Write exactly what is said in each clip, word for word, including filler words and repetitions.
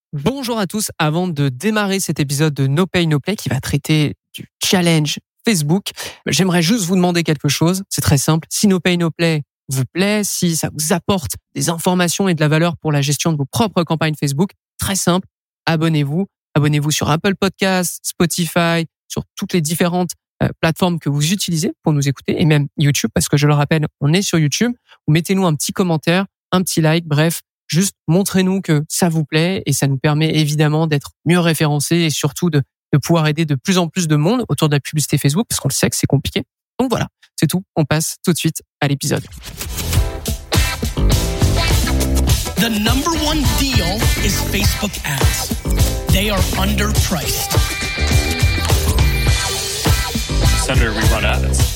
Bonjour à tous. Avant de démarrer cet épisode de No Pay No Play qui va traiter du challenge Facebook, j'aimerais juste vous demander quelque chose. C'est très simple. Si No Pay No Play vous plaît, si ça vous apporte des informations et de la valeur pour la gestion de vos propres campagnes Facebook, très simple. Abonnez-vous. Abonnez-vous sur Apple Podcasts, Spotify, sur toutes les différentes euh, plateformes que vous utilisez pour nous écouter et même YouTube parce que je le rappelle, on est sur YouTube. Ou mettez-nous un petit commentaire, un petit like, bref. Juste montrez-nous que ça vous plaît et ça nous permet évidemment d'être mieux référencés et surtout de, de pouvoir aider de plus en plus de monde autour de la publicité Facebook parce qu'on le sait que c'est compliqué. Donc voilà, c'est tout. On passe tout de suite à l'épisode. The number one deal is Facebook ads. They are underpriced. Senator, we run ads.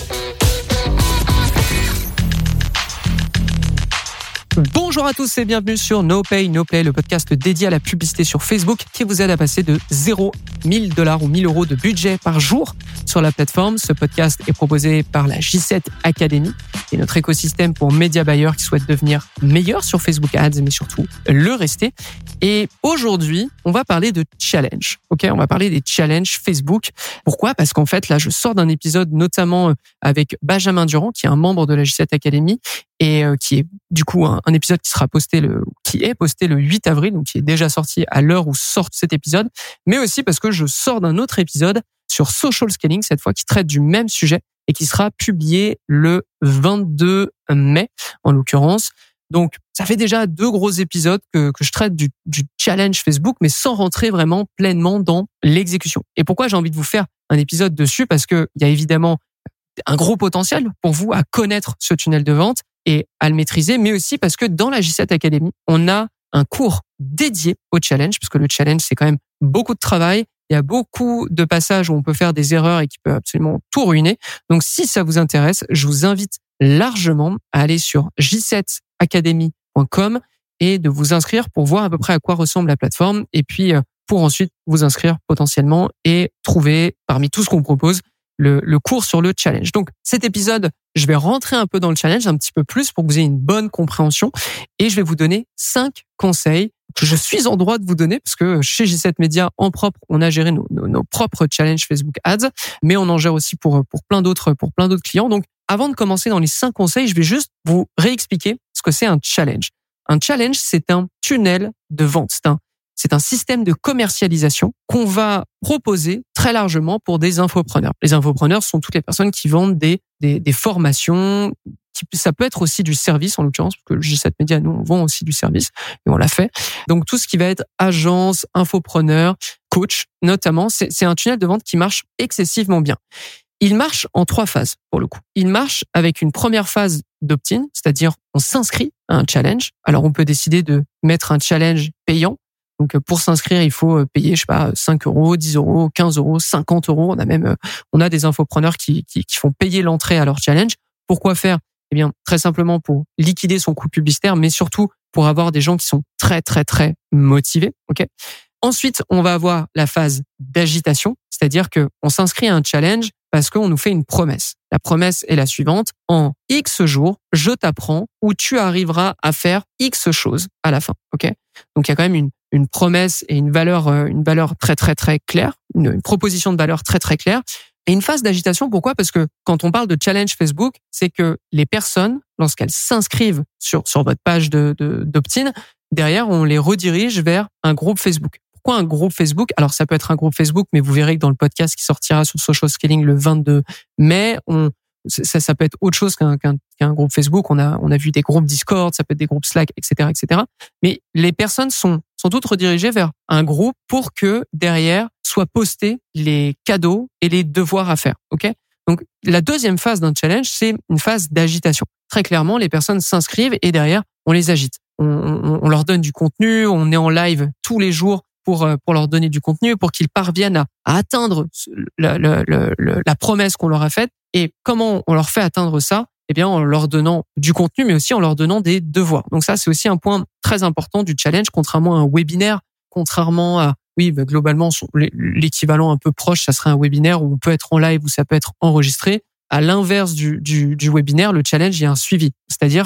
Bonjour à tous et bienvenue sur No Pay No Play, le podcast dédié à la publicité sur Facebook qui vous aide à passer de zéro, mille dollars ou mille euros de budget par jour sur la plateforme. Ce podcast est proposé par la J sept Academy et notre écosystème pour média buyers qui souhaitent devenir meilleurs sur Facebook Ads, mais surtout le rester. Et aujourd'hui, on va parler de challenge. Ok, on va parler des challenges Facebook. Pourquoi ? Parce qu'en fait, là, je sors d'un épisode notamment avec Benjamin Durand, qui est un membre de la J sept Academy et qui est du coup un, un épisode qui sera posté le, qui est posté le huit avril, donc qui est déjà sorti à l'heure où sort cet épisode. Mais aussi parce que je sors d'un autre épisode sur social scaling, cette fois qui traite du même sujet et qui sera publié le vingt-deux mai, en l'occurrence. Donc, ça fait déjà deux gros épisodes que, que je traite du, du challenge Facebook, mais sans rentrer vraiment pleinement dans l'exécution. Et pourquoi j'ai envie de vous faire un épisode dessus ? Parce que il y a évidemment un gros potentiel pour vous à connaître ce tunnel de vente et à le maîtriser, mais aussi parce que dans la J sept Academy, on a un cours dédié au challenge, parce que le challenge, c'est quand même beaucoup de travail. Il y a beaucoup de passages où on peut faire des erreurs et qui peut absolument tout ruiner. Donc, si ça vous intéresse, je vous invite largement à aller sur j sept academy point com et de vous inscrire pour voir à peu près à quoi ressemble la plateforme et puis pour ensuite vous inscrire potentiellement et trouver parmi tout ce qu'on propose le, le cours sur le challenge. Donc, cet épisode, je vais rentrer un peu dans le challenge un petit peu plus pour que vous ayez une bonne compréhension et je vais vous donner cinq conseils que je suis en droit de vous donner parce que chez J sept Media, en propre, on a géré nos, nos, nos propres challenges Facebook Ads, mais on en gère aussi pour, pour plein d'autres, pour plein d'autres clients. Donc, avant de commencer dans les cinq conseils, je vais juste vous réexpliquer ce que c'est un challenge. Un challenge, c'est un tunnel de vente. C'est un, c'est un système de commercialisation qu'on va proposer très largement pour des infopreneurs. Les infopreneurs sont toutes les personnes qui vendent des, des, des formations. Qui, ça peut être aussi du service, en l'occurrence, parce que J sept Media, nous, on vend aussi du service, et on l'a fait. Donc, tout ce qui va être agence, infopreneur, coach, notamment, c'est, c'est un tunnel de vente qui marche excessivement bien. Il marche en trois phases, pour le coup. Il marche avec une première phase d'opt-in, c'est-à-dire on s'inscrit à un challenge. Alors, on peut décider de mettre un challenge payant. Donc, pour s'inscrire, il faut payer, je sais pas, cinq euros, dix euros, quinze euros, cinquante euros. On a même, on a des infopreneurs qui, qui, qui font payer l'entrée à leur challenge. Pourquoi faire ? Eh bien, très simplement pour liquider son coût publicitaire, mais surtout pour avoir des gens qui sont très, très, très motivés. Ok. Ensuite, on va avoir la phase d'agitation, c'est-à-dire que on s'inscrit à un challenge parce qu'on nous fait une promesse. La promesse est la suivante. En X jours, je t'apprends où tu arriveras à faire X choses à la fin. Ok. Donc, il y a quand même une, une promesse et une valeur, une valeur très, très, très claire, une, une proposition de valeur très, très claire. Et une phase d'agitation, pourquoi ? Parce que quand on parle de challenge Facebook, c'est que les personnes, lorsqu'elles s'inscrivent sur, sur votre page de, de, d'opt-in, derrière, on les redirige vers un groupe Facebook. Pourquoi un groupe Facebook ? Alors, ça peut être un groupe Facebook, mais vous verrez que dans le podcast qui sortira sur Social Scaling le vingt-deux mai, on, ça, ça peut être autre chose qu'un, qu'un, qu'un groupe Facebook. On a, on a vu des groupes Discord, ça peut être des groupes Slack, et cetera, et cetera. Mais les personnes sont, sont toutes redirigées vers un groupe pour que derrière soient postés les cadeaux et les devoirs à faire. Ok ? Donc, la deuxième phase d'un challenge, c'est une phase d'agitation. Très clairement, les personnes s'inscrivent et derrière, on les agite. On, on, on leur donne du contenu, on est en live tous les jours pour pour leur donner du contenu, pour qu'ils parviennent à, à atteindre la, la, la, la promesse qu'on leur a faite. Et comment on leur fait atteindre ça ? Eh bien, en leur donnant du contenu, mais aussi en leur donnant des devoirs. Donc ça, c'est aussi un point très important du challenge, contrairement à un webinaire, contrairement à, oui, bah, globalement, l'équivalent un peu proche, ça serait un webinaire où on peut être en live ou ça peut être enregistré. À l'inverse du, du, du webinaire, le challenge, il y a un suivi. C'est-à-dire que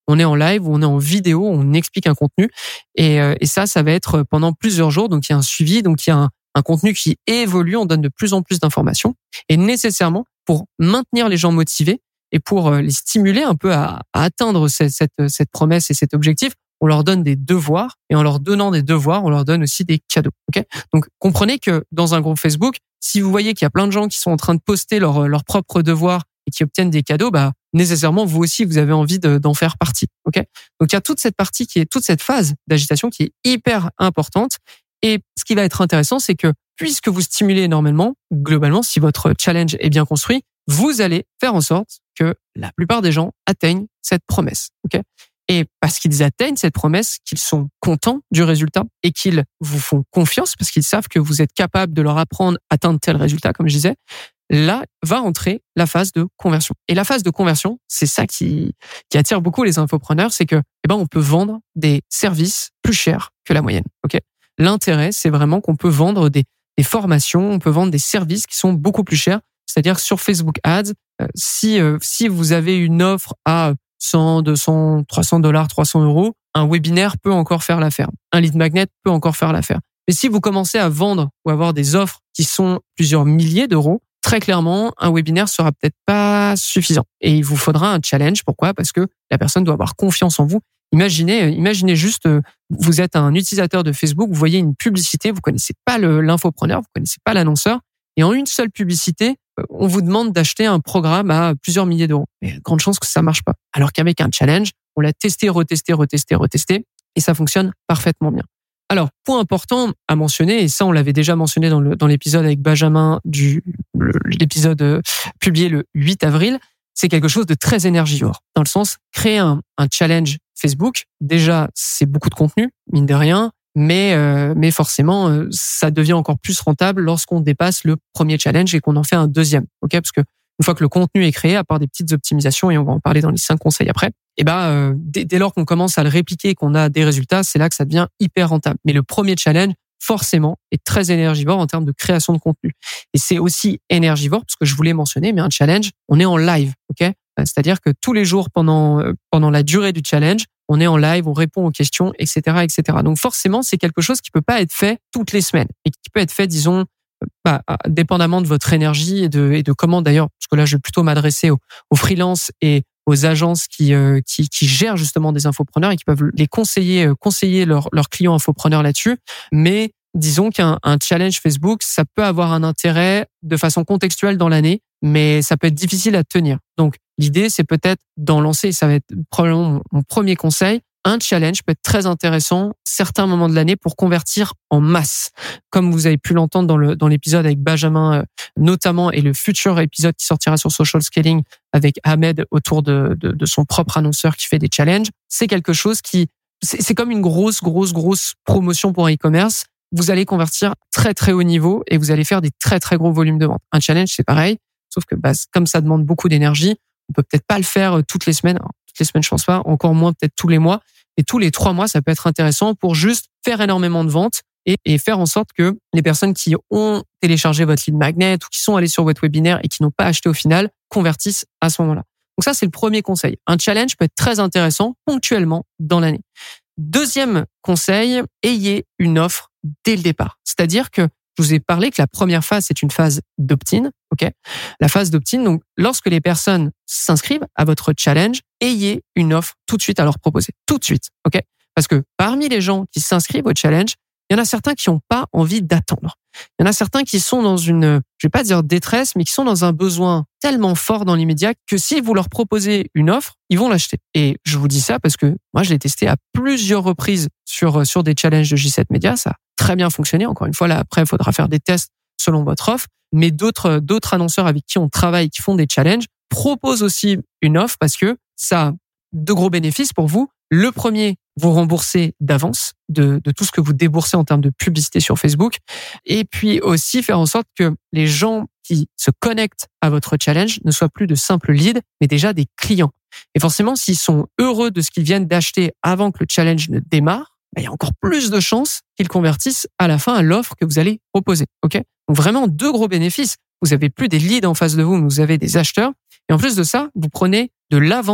on est en live ou on est en vidéo, on explique un contenu. Et, euh, et ça, ça va être pendant plusieurs jours. Donc, il y a un suivi, donc il y a un, un contenu qui évolue, on donne de plus en plus d'informations. Et nécessairement, pour maintenir les gens motivés et pour les stimuler un peu à, à atteindre cette, cette, cette promesse et cet objectif, on leur donne des devoirs. Et en leur donnant des devoirs, on leur donne aussi des cadeaux. Okay ? Donc, comprenez que dans un groupe Facebook, si vous voyez qu'il y a plein de gens qui sont en train de poster leurs leurs propres devoirs et qui obtiennent des cadeaux, bah nécessairement vous aussi vous avez envie de, d'en faire partie. Ok ? Donc il y a toute cette partie qui est toute cette phase d'agitation qui est hyper importante. Et ce qui va être intéressant, c'est que puisque vous stimulez énormément, globalement, si votre challenge est bien construit, vous allez faire en sorte que la plupart des gens atteignent cette promesse. Ok ? Et parce qu'ils atteignent cette promesse, qu'ils sont contents du résultat et qu'ils vous font confiance parce qu'ils savent que vous êtes capable de leur apprendre à atteindre tel résultat, comme je disais, là va entrer la phase de conversion. Et la phase de conversion, c'est ça qui, qui attire beaucoup les infopreneurs, c'est que, eh ben, on peut vendre des services plus chers que la moyenne. Ok ? L'intérêt, c'est vraiment qu'on peut vendre des, des formations, on peut vendre des services qui sont beaucoup plus chers. C'est-à-dire sur Facebook Ads, euh, si euh, si vous avez une offre à cent, deux cents, trois cents dollars, trois cents euros, un webinaire peut encore faire l'affaire. Un lead magnet peut encore faire l'affaire. Mais si vous commencez à vendre ou avoir des offres qui sont plusieurs milliers d'euros, très clairement, un webinaire sera peut-être pas suffisant. Et il vous faudra un challenge. Pourquoi ? Parce que la personne doit avoir confiance en vous. Imaginez, imaginez juste, vous êtes un utilisateur de Facebook, vous voyez une publicité, vous connaissez pas le, l'infopreneur, vous connaissez pas l'annonceur, et en une seule publicité, on vous demande d'acheter un programme à plusieurs milliers d'euros. Mais il y a de grandes chances que ça marche pas. Alors qu'avec un challenge, on l'a testé, retesté, retesté, retesté, et ça fonctionne parfaitement bien. Alors, point important à mentionner, et ça on l'avait déjà mentionné dans, le, dans l'épisode avec Benjamin, du, le, l'épisode euh, publié le huit avril, c'est quelque chose de très énergivore. Dans le sens, créer un, un challenge Facebook, déjà c'est beaucoup de contenu, mine de rien, mais euh, mais forcément euh, ça devient encore plus rentable lorsqu'on dépasse le premier challenge et qu'on en fait un deuxième. Ok, parce que une fois que le contenu est créé, à part des petites optimisations, et on va en parler dans les cinq conseils après, et ben euh, dès, dès lors qu'on commence à le répliquer et qu'on a des résultats, c'est là que ça devient hyper rentable. Mais le premier challenge, forcément, est très énergivore en termes de création de contenu. Et c'est aussi énergivore, parce que je voulais mentionner, mais un challenge, on est en live, ok ? C'est-à-dire que tous les jours, pendant pendant la durée du challenge, on est en live, on répond aux questions, et cetera, et cetera. Donc forcément, c'est quelque chose qui peut pas être fait toutes les semaines et qui peut être fait, disons, bah, dépendamment de votre énergie et de et de comment d'ailleurs, parce que là, je vais plutôt m'adresser aux, aux freelances et aux agences qui euh, qui qui gèrent justement des infopreneurs et qui peuvent les conseiller conseiller leurs leurs clients infopreneurs là-dessus. Mais disons qu'un un challenge Facebook, ça peut avoir un intérêt de façon contextuelle dans l'année, mais ça peut être difficile à tenir. Donc, l'idée, c'est peut-être d'en lancer, ça va être probablement mon, mon premier conseil. Un challenge peut être très intéressant certains moments de l'année pour convertir en masse. Comme vous avez pu l'entendre dans le dans l'épisode avec Benjamin euh, notamment, et le futur épisode qui sortira sur Social Scaling avec Ahmed autour de, de, de son propre annonceur qui fait des challenges. C'est quelque chose qui, c'est, c'est comme une grosse, grosse, grosse promotion pour un e-commerce. Vous allez convertir très, très haut niveau et vous allez faire des très, très gros volumes de vente. Un challenge, c'est pareil. Sauf que bah, comme ça demande beaucoup d'énergie, on peut peut-être pas le faire toutes les semaines. Alors, toutes les semaines, je pense pas. Encore moins peut-être tous les mois. Et tous les trois mois, ça peut être intéressant pour juste faire énormément de ventes et, et faire en sorte que les personnes qui ont téléchargé votre lead magnet ou qui sont allées sur votre webinaire et qui n'ont pas acheté au final convertissent à ce moment-là. Donc ça, c'est le premier conseil. Un challenge peut être très intéressant ponctuellement dans l'année. Deuxième conseil, ayez une offre dès le départ. C'est-à-dire que je vous ai parlé que la première phase, c'est une phase d'opt-in, ok ? La phase d'opt-in, donc, lorsque les personnes s'inscrivent à votre challenge, ayez une offre tout de suite à leur proposer. Tout de suite, ok ? Parce que parmi les gens qui s'inscrivent au challenge, il y en a certains qui n'ont pas envie d'attendre. Il y en a certains qui sont dans une, je vais pas dire détresse, mais qui sont dans un besoin tellement fort dans l'immédiat que si vous leur proposez une offre, ils vont l'acheter. Et je vous dis ça parce que moi, je l'ai testé à plusieurs reprises sur, sur des challenges de J sept Media. Ça a très bien fonctionné. Encore une fois, là, après, il faudra faire des tests selon votre offre. Mais d'autres, d'autres annonceurs avec qui on travaille, qui font des challenges, proposent aussi une offre parce que ça a de gros bénéfices pour vous. Le premier, vous remboursez d'avance de, de tout ce que vous déboursez en termes de publicité sur Facebook. Et puis aussi faire en sorte que les gens qui se connectent à votre challenge ne soient plus de simples leads, mais déjà des clients. Et forcément, s'ils sont heureux de ce qu'ils viennent d'acheter avant que le challenge ne démarre, ben, il y a encore plus de chances qu'ils convertissent à la fin à l'offre que vous allez proposer. Ok ? Donc vraiment deux gros bénéfices. Vous avez plus des leads en face de vous, mais vous avez des acheteurs. Et en plus de ça, vous prenez de l'avance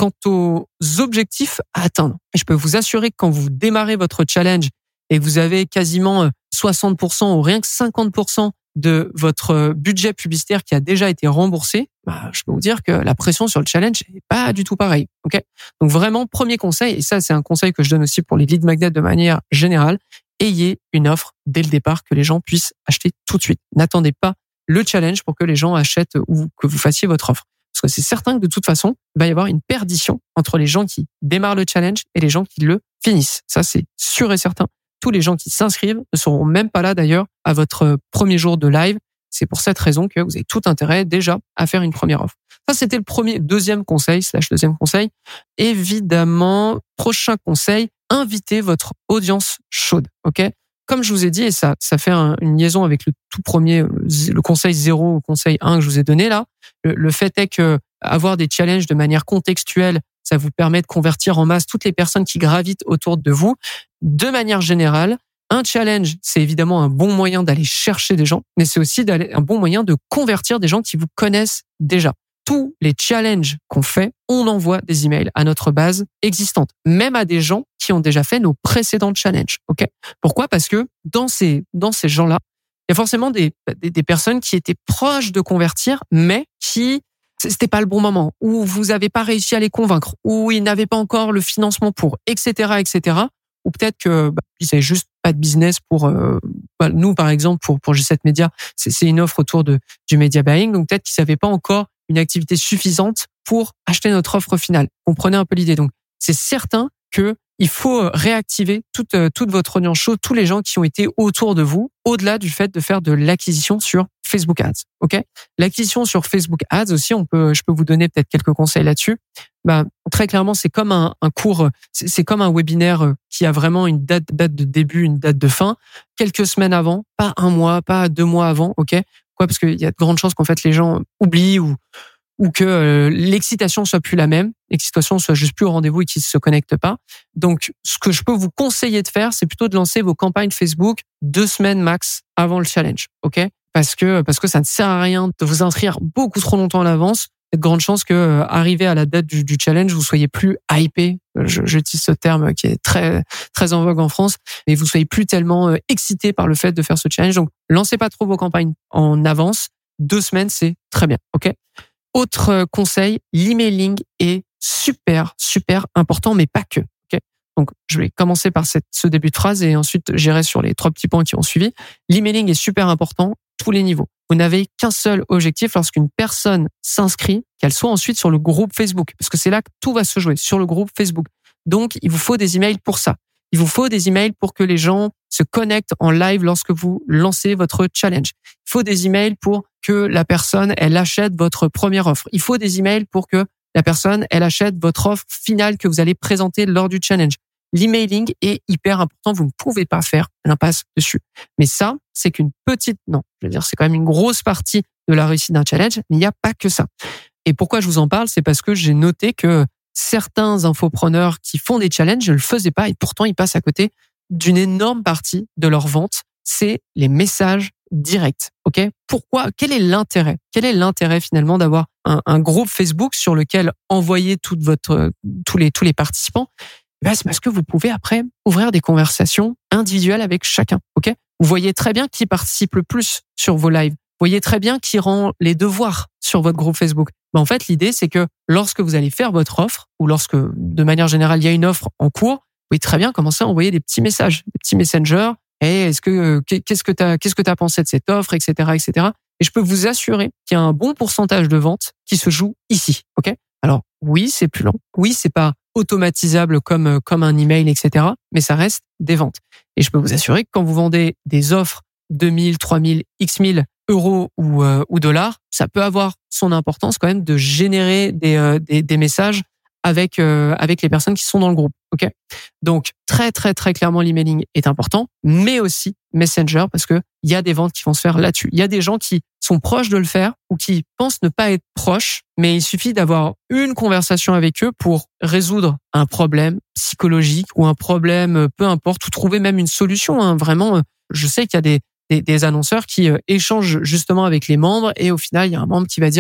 quant aux objectifs à atteindre. Et je peux vous assurer que quand vous démarrez votre challenge et que vous avez quasiment soixante pour cent ou rien que cinquante pour cent de votre budget publicitaire qui a déjà été remboursé, bah, je peux vous dire que la pression sur le challenge n'est pas du tout pareille. Okay ? Donc vraiment, premier conseil, et ça c'est un conseil que je donne aussi pour les lead magnets de manière générale, ayez une offre dès le départ que les gens puissent acheter tout de suite. N'attendez pas le challenge pour que les gens achètent ou que vous fassiez votre offre. Parce que c'est certain que de toute façon, il va y avoir une perdition entre les gens qui démarrent le challenge et les gens qui le finissent. Ça, c'est sûr et certain. Tous les gens qui s'inscrivent ne seront même pas là d'ailleurs à votre premier jour de live. C'est pour cette raison que vous avez tout intérêt déjà à faire une première offre. Ça, c'était le premier, deuxième conseil, slash deuxième conseil. Évidemment, prochain conseil, invitez votre audience chaude. Ok ? Comme je vous ai dit, et ça, ça fait un, une liaison avec le tout premier, le conseil zéro, le conseil un que je vous ai donné là. Le, le fait est que avoir des challenges de manière contextuelle, ça vous permet de convertir en masse toutes les personnes qui gravitent autour de vous. De manière générale, un challenge, c'est évidemment un bon moyen d'aller chercher des gens, mais c'est aussi d'aller, un bon moyen de convertir des gens qui vous connaissent déjà. Tous les challenges qu'on fait, on envoie des emails à notre base existante, même à des gens qui ont déjà fait nos précédents challenges. Ok ? Pourquoi ? Parce que dans ces dans ces gens-là, il y a forcément des, des des personnes qui étaient proches de convertir, mais qui c'était pas le bon moment, ou vous avez pas réussi à les convaincre, ou ils n'avaient pas encore le financement pour, et cetera, et cetera. Ou peut-être que bah, ils avaient juste pas de business pour euh, bah, nous par exemple pour pour G sept Media, c'est c'est une offre autour de du media buying, donc peut-être qu'ils n'avaient pas encore une activité suffisante pour acheter notre offre finale. Comprenez un peu l'idée. Donc c'est certain que il faut réactiver toute toute votre audience chaude, tous les gens qui ont été autour de vous, au-delà du fait de faire de l'acquisition sur Facebook Ads. Ok, l'acquisition sur Facebook Ads aussi, on peut, je peux vous donner peut-être quelques conseils là-dessus. Bah très clairement, c'est comme un, un cours, c'est, c'est comme un webinaire qui a vraiment une date date de début, une date de fin, quelques semaines avant, pas un mois, pas deux mois avant. Ok, quoi, parce qu'il y a de grandes chances qu'en fait les gens oublient ou ou que euh, l'excitation soit plus la même, l'excitation soit juste plus au rendez-vous et qu'ils se connectent pas. Donc, ce que je peux vous conseiller de faire, c'est plutôt de lancer vos campagnes Facebook deux semaines max avant le challenge, ok ? Parce que parce que ça ne sert à rien de vous inscrire beaucoup trop longtemps à l'avance. Il y a de grandes chances que, euh, arrivé à la date du, du challenge, vous soyez plus hypé. Je, j'utilise ce terme qui est très très en vogue en France, mais vous soyez plus tellement euh, excité par le fait de faire ce challenge. Donc, lancez pas trop vos campagnes en avance. Deux semaines, c'est très bien, ok ? Autre conseil, l'emailing est super, super important, mais pas que. Okay, donc, je vais commencer par cette, ce début de phrase et ensuite j'irai sur les trois petits points qui ont suivi. L'emailing est super important, tous les niveaux. Vous n'avez qu'un seul objectif lorsqu'une personne s'inscrit, qu'elle soit ensuite sur le groupe Facebook, parce que c'est là que tout va se jouer, sur le groupe Facebook. Donc, il vous faut des emails pour ça. Il vous faut des emails pour que les gens se connectent en live lorsque vous lancez votre challenge. Il faut des emails pour que la personne, elle achète votre première offre. Il faut des emails pour que la personne, elle achète votre offre finale que vous allez présenter lors du challenge. L'emailing est hyper important. Vous ne pouvez pas faire l'impasse dessus. Mais ça, c'est qu'une petite, non, je veux dire, c'est quand même une grosse partie de la réussite d'un challenge, mais il n'y a pas que ça. Et pourquoi je vous en parle? C'est parce que j'ai noté que certains infopreneurs qui font des challenges ne le faisaient pas et pourtant ils passent à côté d'une énorme partie de leur vente. C'est les messages directs. Ok? Pourquoi? Quel est l'intérêt? Quel est l'intérêt finalement d'avoir un, un groupe Facebook sur lequel envoyer toute votre, tous les, tous les participants? Ben, c'est parce que vous pouvez après ouvrir des conversations individuelles avec chacun. Ok? Vous voyez très bien qui participe le plus sur vos lives. Vous voyez très bien qui rend les devoirs sur votre groupe Facebook. Ben, en fait, l'idée, c'est que lorsque vous allez faire votre offre ou lorsque, de manière générale, il y a une offre en cours, vous pouvez très bien commencer à envoyer des petits messages, des petits messengers. Hey, est-ce que, qu'est-ce que t'as, qu'est-ce que t'as pensé de cette offre, et cetera, et cetera. Et je peux vous assurer qu'il y a un bon pourcentage de ventes qui se joue ici. Ok? Alors, oui, c'est plus lent. Oui, c'est pas automatisable comme, comme un email, et cetera. Mais ça reste des ventes. Et je peux vous assurer que quand vous vendez des offres deux mille, trois mille, X mille euros ou, euh, ou dollars, ça peut avoir son importance quand même de générer des, euh, des, des messages avec, euh, avec les personnes qui sont dans le groupe. Ok? Donc, très, très, très clairement, l'emailing est important, mais aussi Messenger parce que il y a des ventes qui vont se faire là-dessus. Il y a des gens qui sont proches de le faire ou qui pensent ne pas être proches, mais il suffit d'avoir une conversation avec eux pour résoudre un problème psychologique ou un problème, peu importe, ou trouver même une solution. Hein. Vraiment, je sais qu'il y a des, des, des annonceurs qui euh, échangent justement avec les membres et au final, il y a un membre qui va dire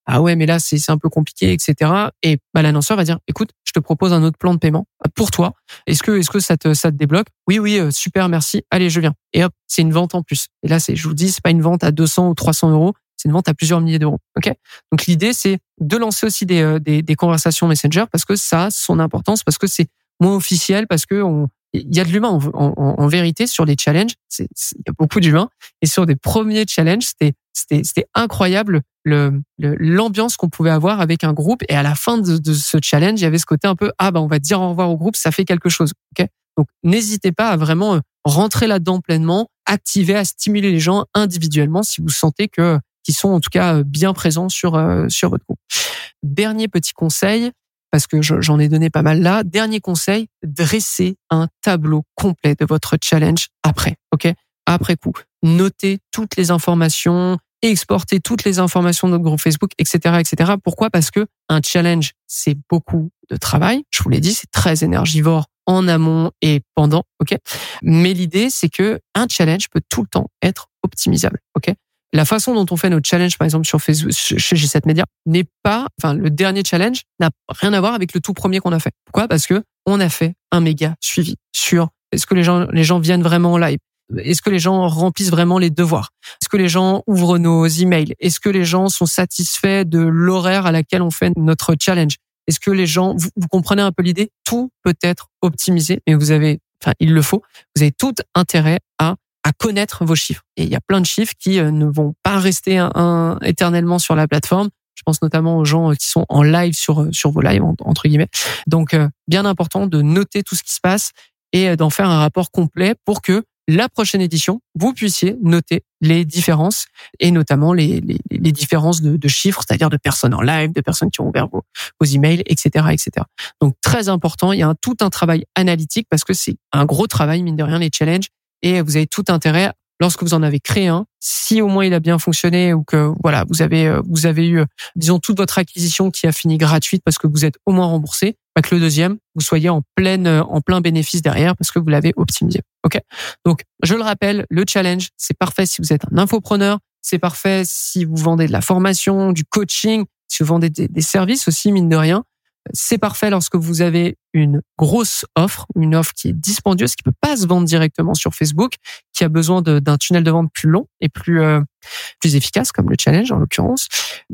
ah ouais, mais là c'est c'est un peu compliqué, et cetera. Et bah l'annonceur va dire, écoute, je te propose un autre plan de paiement pour toi. Est-ce que est-ce que ça te ça te débloque? Oui, oui, euh, super, merci. Allez, je viens. Et hop, c'est une vente en plus. Et là, c'est, je vous dis, c'est pas une vente à deux cents ou trois cents euros, c'est une vente à plusieurs milliers d'euros. Ok? Donc l'idée, c'est de lancer aussi des euh, des, des conversations Messenger parce que ça a son importance, parce que c'est moins officiel, parce que on il y a de l'humain en, en, en vérité sur les challenges. C'est, c'est, il y a beaucoup d'humain. Et sur des premiers challenges, c'était, c'était, c'était incroyable le, le, l'ambiance qu'on pouvait avoir avec un groupe. Et à la fin de, de ce challenge, il y avait ce côté un peu, ah, bah, on va dire au revoir au groupe, ça fait quelque chose. Ok? Donc, n'hésitez pas à vraiment rentrer là-dedans pleinement, activer, à stimuler les gens individuellement si vous sentez que, qu'ils sont en tout cas bien présents sur, euh, sur votre groupe. Dernier petit conseil, parce que j'en ai donné pas mal là. Dernier conseil, dressez un tableau complet de votre challenge après, ok? Après coup. Notez toutes les informations, exportez toutes les informations de notre groupe Facebook, et cetera, et cetera. Pourquoi? Parce que un challenge, c'est beaucoup de travail. Je vous l'ai dit, c'est très énergivore en amont et pendant, ok? Mais l'idée, c'est que un challenge peut tout le temps être optimisable, ok? La façon dont on fait notre challenge, par exemple, sur Facebook, chez G sept Media, n'est pas, enfin, le dernier challenge n'a rien à voir avec le tout premier qu'on a fait. Pourquoi? Parce que on a fait un méga suivi sur est-ce que les gens, les gens viennent vraiment en live? Est-ce que les gens remplissent vraiment les devoirs? Est-ce que les gens ouvrent nos emails? Est-ce que les gens sont satisfaits de l'horaire à laquelle on fait notre challenge? Est-ce que les gens, vous, vous comprenez un peu l'idée? Tout peut être optimisé, mais vous avez, enfin, il le faut. Vous avez tout intérêt à à connaître vos chiffres. Et il y a plein de chiffres qui euh, ne vont pas rester un, un, éternellement sur la plateforme. Je pense notamment aux gens qui sont en live sur sur vos lives, entre guillemets. Donc, euh, bien important de noter tout ce qui se passe et d'en faire un rapport complet pour que la prochaine édition, vous puissiez noter les différences et notamment les, les, les différences de, de chiffres, c'est-à-dire de personnes en live, de personnes qui ont ouvert vos, vos emails, et cetera, et cetera. Donc, très important. Il y a un, tout un travail analytique parce que c'est un gros travail, mine de rien, les challenges. Et vous avez tout intérêt, lorsque vous en avez créé un, si au moins il a bien fonctionné ou que voilà, vous avez vous avez eu, disons, toute votre acquisition qui a fini gratuite parce que vous êtes au moins remboursé, bah que le deuxième, vous soyez en pleine en plein bénéfice derrière parce que vous l'avez optimisé. Ok. Donc, je le rappelle, le challenge, c'est parfait si vous êtes un infopreneur, c'est parfait si vous vendez de la formation, du coaching, si vous vendez des, des services aussi, mine de rien. C'est parfait lorsque vous avez une grosse offre, une offre qui est dispendieuse, qui peut pas se vendre directement sur Facebook, qui a besoin de, d'un tunnel de vente plus long et plus euh, plus efficace, comme le challenge en l'occurrence.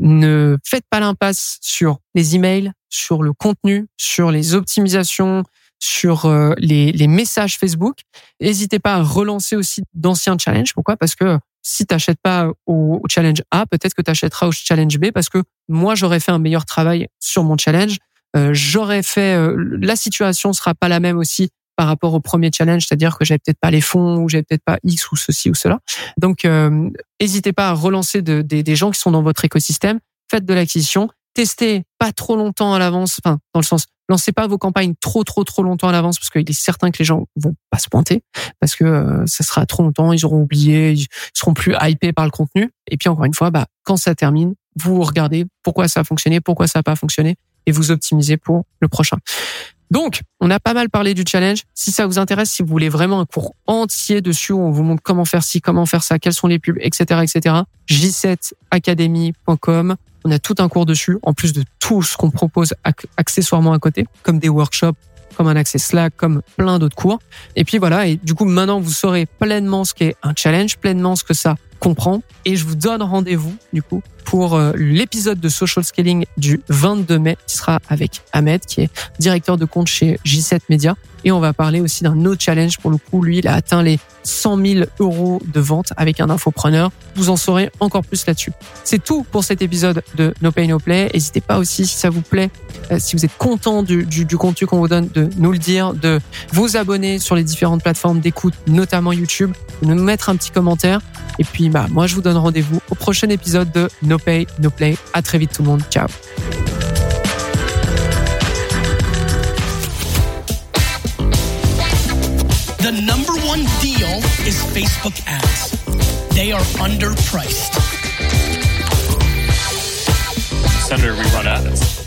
Ne faites pas l'impasse sur les emails, sur le contenu, sur les optimisations, sur euh, les, les messages Facebook. N'hésitez pas à relancer aussi d'anciens challenges. Pourquoi? Parce que si tu n'achètes pas au, au challenge A, peut-être que tu achèteras au challenge B parce que moi, j'aurais fait un meilleur travail sur mon challenge. Euh, j'aurais fait euh, la situation sera pas la même aussi par rapport au premier challenge, c'est-à-dire que j'avais peut-être pas les fonds ou j'avais peut-être pas X ou ceci ou cela. Donc euh, n'hésitez pas à relancer de, de, des gens qui sont dans votre écosystème, faites de l'acquisition, testez pas trop longtemps à l'avance, enfin dans le sens lancez pas vos campagnes trop trop trop longtemps à l'avance parce qu'il est certain que les gens vont pas se pointer parce que euh, ça sera trop longtemps, ils auront oublié, ils seront plus hypés par le contenu. Et puis encore une fois, bah quand ça termine, vous regardez pourquoi ça a fonctionné, pourquoi ça a pas fonctionné et vous optimisez pour le prochain. Donc, on a pas mal parlé du challenge. Si ça vous intéresse, si vous voulez vraiment un cours entier dessus où on vous montre comment faire ci, comment faire ça, quels sont les pubs, et cetera, et cetera, j sept academy point com. On a tout un cours dessus, en plus de tout ce qu'on propose accessoirement à côté, comme des workshops, comme un accès Slack, comme plein d'autres cours. Et puis voilà, et du coup, maintenant, vous saurez pleinement ce qu'est un challenge, pleinement ce que ça comprend. Et je vous donne rendez-vous, du coup, pour euh, l'épisode de Social Scaling du vingt-deux mai, qui sera avec Ahmed, qui est directeur de compte chez J sept Media. Et on va parler aussi d'un autre challenge. Pour le coup, lui, il a atteint les cent mille euros de vente avec un infopreneur. Vous en saurez encore plus là-dessus. C'est tout pour cet épisode de No Pay No Play. N'hésitez pas aussi, si ça vous plaît, euh, si vous êtes content du, du, du contenu qu'on vous donne, de nous le dire, de vous abonner sur les différentes plateformes d'écoute, notamment YouTube, de nous mettre un petit commentaire. Et puis, bah, moi, je vous donne rendez-vous au prochain épisode de No Pay No Play. À très vite tout le monde. Ciao. The number one deal is Facebook ads. They are underpriced. Senator, we run ads.